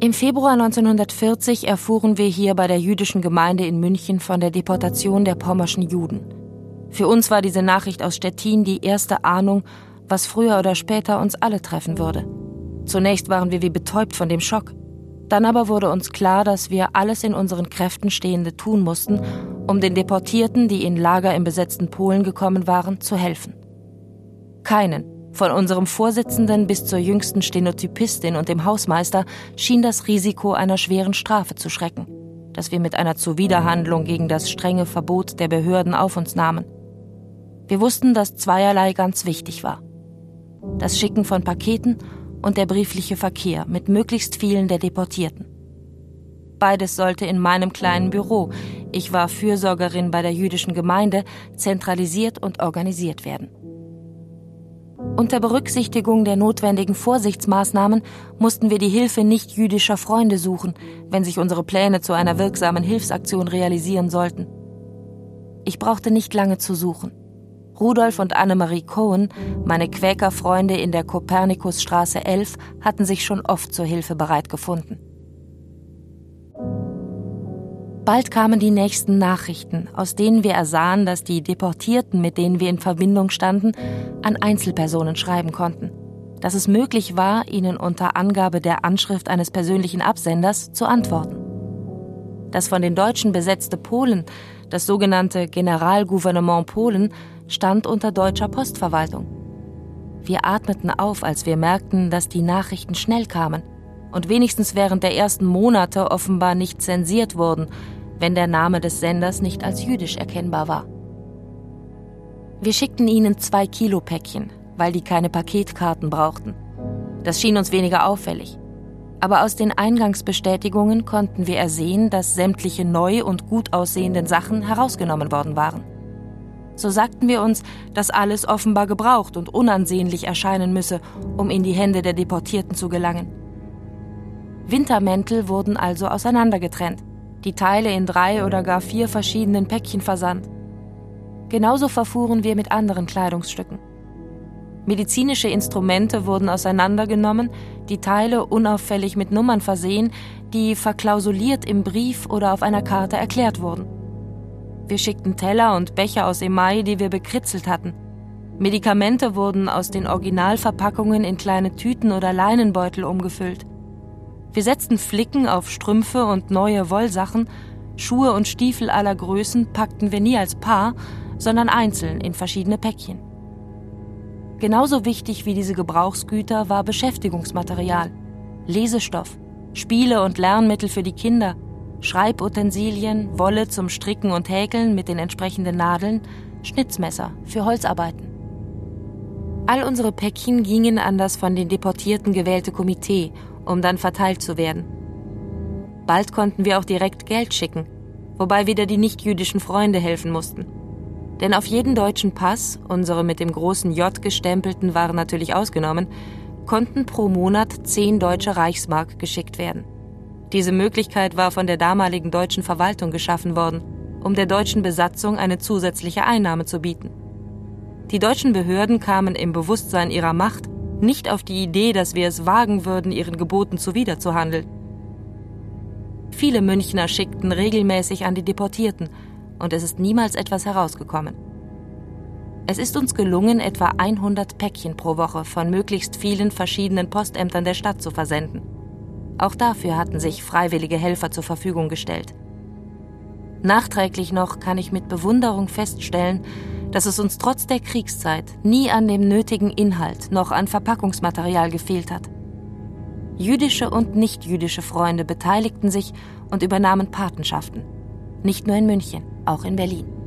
Im Februar 1940 erfuhren wir hier bei der jüdischen Gemeinde in München von der Deportation der pommerschen Juden. Für uns war diese Nachricht aus Stettin die erste Ahnung, was früher oder später uns alle treffen würde. Zunächst waren wir wie betäubt von dem Schock. Dann aber wurde uns klar, dass wir alles in unseren Kräften Stehende tun mussten, um den Deportierten, die in Lager im besetzten Polen gekommen waren, zu helfen. Keinen, von unserem Vorsitzenden bis zur jüngsten Stenotypistin und dem Hausmeister, schien das Risiko einer schweren Strafe zu schrecken, das wir mit einer Zuwiderhandlung gegen das strenge Verbot der Behörden auf uns nahmen. Wir wussten, dass zweierlei ganz wichtig war: das Schicken von Paketen und der briefliche Verkehr mit möglichst vielen der Deportierten. Beides sollte in meinem kleinen Büro, ich war Fürsorgerin bei der jüdischen Gemeinde, zentralisiert und organisiert werden. Unter Berücksichtigung der notwendigen Vorsichtsmaßnahmen mussten wir die Hilfe nicht-jüdischer Freunde suchen, wenn sich unsere Pläne zu einer wirksamen Hilfsaktion realisieren sollten. Ich brauchte nicht lange zu suchen. Rudolf und Annemarie Cohen, meine Quäkerfreunde in der Kopernikusstraße 11, hatten sich schon oft zur Hilfe bereit gefunden. Bald kamen die nächsten Nachrichten, aus denen wir ersahen, dass die Deportierten, mit denen wir in Verbindung standen, an Einzelpersonen schreiben konnten. Dass es möglich war, ihnen unter Angabe der Anschrift eines persönlichen Absenders zu antworten. Das von den Deutschen besetzte Polen, das sogenannte Generalgouvernement Polen, stand unter deutscher Postverwaltung. Wir atmeten auf, als wir merkten, dass die Nachrichten schnell kamen und wenigstens während der ersten Monate offenbar nicht zensiert wurden, wenn der Name des Senders nicht als jüdisch erkennbar war. Wir schickten ihnen 2-Kilo-Päckchen, weil die keine Paketkarten brauchten. Das schien uns weniger auffällig. Aber aus den Eingangsbestätigungen konnten wir ersehen, dass sämtliche neu und gut aussehenden Sachen herausgenommen worden waren. So sagten wir uns, dass alles offenbar gebraucht und unansehnlich erscheinen müsse, um in die Hände der Deportierten zu gelangen. Wintermäntel wurden also auseinandergetrennt, die Teile in 3 oder gar 4 verschiedenen Päckchen versandt. Genauso verfuhren wir mit anderen Kleidungsstücken. Medizinische Instrumente wurden auseinandergenommen, die Teile unauffällig mit Nummern versehen, die verklausuliert im Brief oder auf einer Karte erklärt wurden. Wir schickten Teller und Becher aus Email, die wir bekritzelt hatten. Medikamente wurden aus den Originalverpackungen in kleine Tüten oder Leinenbeutel umgefüllt. Wir setzten Flicken auf Strümpfe und neue Wollsachen, Schuhe und Stiefel aller Größen packten wir nie als Paar, sondern einzeln in verschiedene Päckchen. Genauso wichtig wie diese Gebrauchsgüter war Beschäftigungsmaterial, Lesestoff, Spiele und Lernmittel für die Kinder, Schreibutensilien, Wolle zum Stricken und Häkeln mit den entsprechenden Nadeln, Schnitzmesser für Holzarbeiten. All unsere Päckchen gingen an das von den Deportierten gewählte Komitee, um dann verteilt zu werden. Bald konnten wir auch direkt Geld schicken, wobei wieder die nichtjüdischen Freunde helfen mussten. Denn auf jeden deutschen Pass, unsere mit dem großen J gestempelten waren natürlich ausgenommen, konnten pro Monat 10 deutsche Reichsmark geschickt werden. Diese Möglichkeit war von der damaligen deutschen Verwaltung geschaffen worden, um der deutschen Besatzung eine zusätzliche Einnahme zu bieten. Die deutschen Behörden kamen im Bewusstsein ihrer Macht nicht auf die Idee, dass wir es wagen würden, ihren Geboten zuwiderzuhandeln. Viele Münchner schickten regelmäßig an die Deportierten, und es ist niemals etwas herausgekommen. Es ist uns gelungen, etwa 100 Päckchen pro Woche von möglichst vielen verschiedenen Postämtern der Stadt zu versenden. Auch dafür hatten sich freiwillige Helfer zur Verfügung gestellt. Nachträglich noch kann ich mit Bewunderung feststellen, dass es uns trotz der Kriegszeit nie an dem nötigen Inhalt noch an Verpackungsmaterial gefehlt hat. Jüdische und nichtjüdische Freunde beteiligten sich und übernahmen Patenschaften. Nicht nur in München, auch in Berlin.